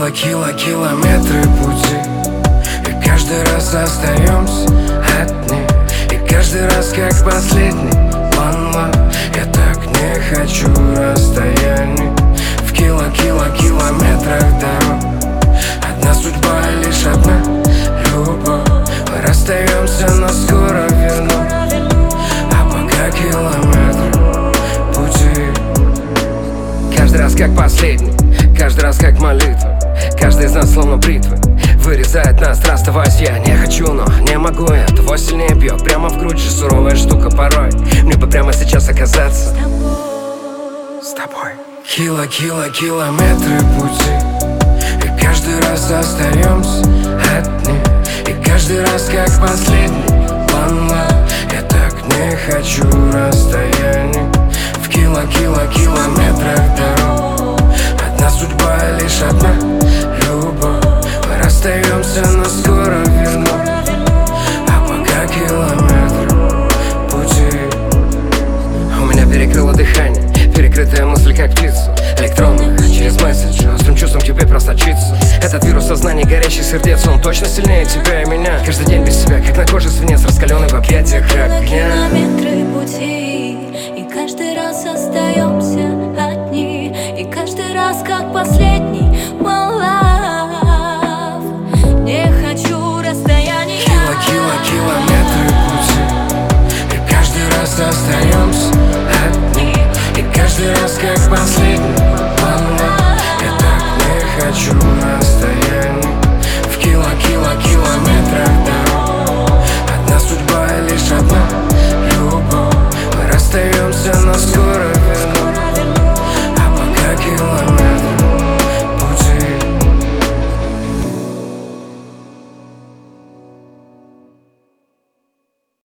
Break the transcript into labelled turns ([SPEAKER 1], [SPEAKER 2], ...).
[SPEAKER 1] Километры пути, и каждый раз остаемся одни. И каждый раз как последний one love. Я так не хочу расстояний. В километрах дорог одна судьба и лишь одна любовь. Мы расстаемся, но скоро верну. А пока километры пути. Каждый раз как последний, каждый раз как молитва. Каждый из нас словно бритвы вырезает нас, расставаясь. Я не хочу, но не могу. Я того сильнее бьет прямо в грудь. Же суровая штука порой. Мне бы прямо сейчас оказаться с тобой. Километры пути, и каждый раз остаемся одни. И каждый раз как последний one love. Я так не хочу расстояний. В километрах дорог одна судьба и лишь одна любовь. Мы расстаемся, но скоро верну. А пока километры пути. У меня перекрыло дыхание, перекрытая мысль как птица. Электронно, через месседж, острым чувством к тебе просочиться. Этот вирус сознания, горящий сердец, он точно сильнее тебя и меня. Каждый день без себя, как на коже свинец, раскаленный в объятиях огня.
[SPEAKER 2] Километры пути, и каждый раз остаемся одни. И каждый раз как последний